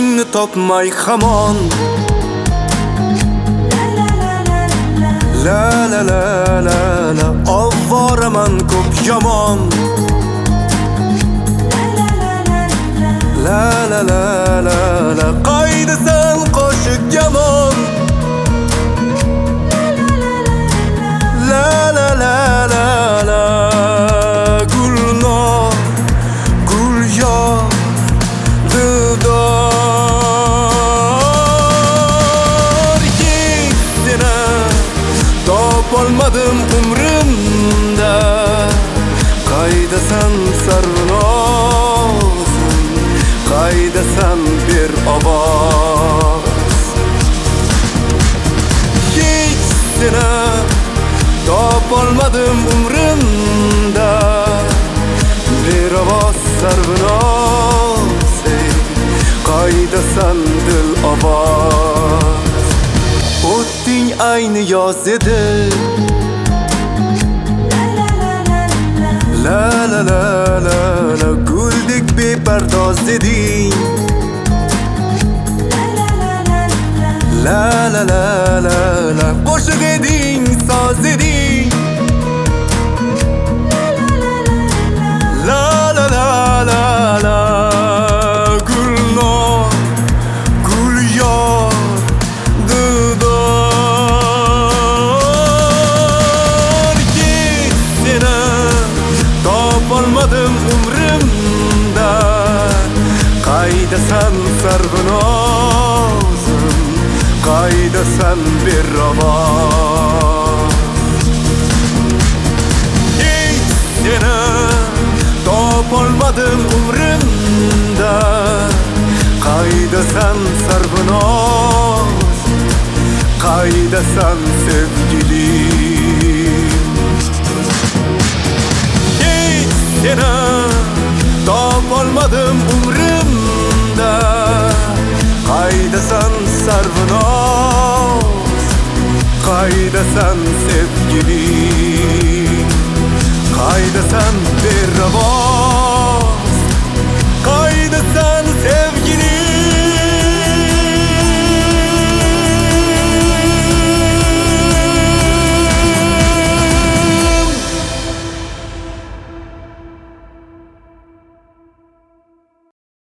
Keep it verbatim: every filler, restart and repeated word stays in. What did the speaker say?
o'zingni topmay hamon. La la la la la, ovvoraman ko'p yomon. La la la la la, qaydasan qo'shiq yomon. La la la la la, gulnor gul yor dildor. Seni topolmadim umrimda, qaydasan sarvinozim, qaydasan bir ovoz. Hech seni topolmadim umrimda, bir ovoz sarvinoz, qaydasan dil ovoz. O'tding ayni yoz edi, la la la la la, guldek bepardoz eding. La la la la la, qo'shiq eding, soz eding. La la la la la, gulnor gul yor dildor. Seni topolmadim umrimda, qaydasan sarvinozim, qaydasan bir ovoz. Hech seni topolmadim umrimda, qaydasan sarvinoz, qaydasan sevgilim. Hech seni topolmadim umrimda, qaydasan sarvinoz, qaydasan sevgilim, qaydasan bir ovoz.